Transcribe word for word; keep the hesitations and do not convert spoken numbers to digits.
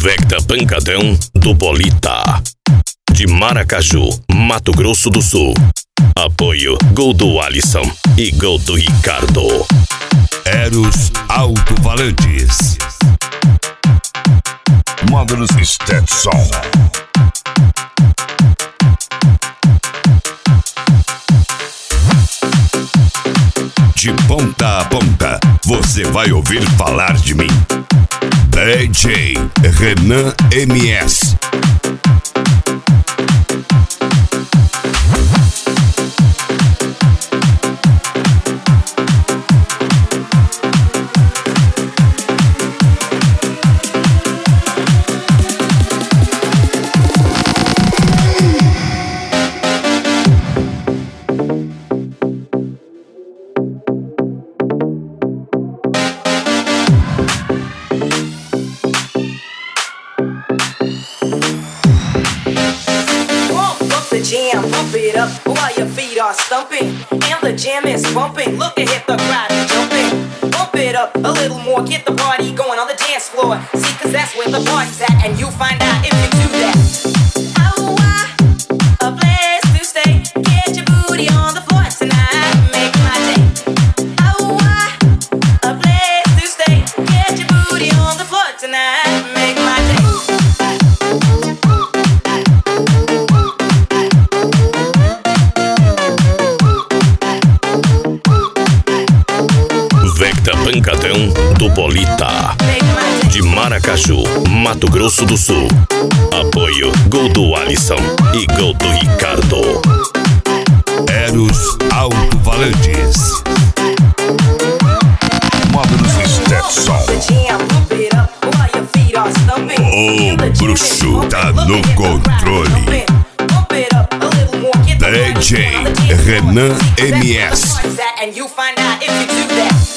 Vecta Pancadão do Bolita. De Maracaju, Mato Grosso do Sul. Apoio Gol do Alisson e Gol do Ricardo. Eros Alto-Falantes. Módulos Stetson. De ponta a ponta, você vai ouvir falar de mim. D J Renan M S. Jam, pump it up while your feet are stumping and the jam is pumping. Look ahead, the crowd is jumping. Pump it up a little more, get the party going on the dance floor. See, cause that's where the party's at, and you'll find out if you do that. Oh, why? A place to stay. Get your booty on the floor tonight. Make my day. Oh, why? A place to stay. Get your booty on the floor tonight. Make my day. Vecta Pancadão do Bolita. De Maracaju, Mato Grosso do Sul. Apoio Gol do Alisson e Gol do Ricardo. Eros Alto-Falantes. Módulos Stetson. O bruxo tá no controle. D J Renan M S.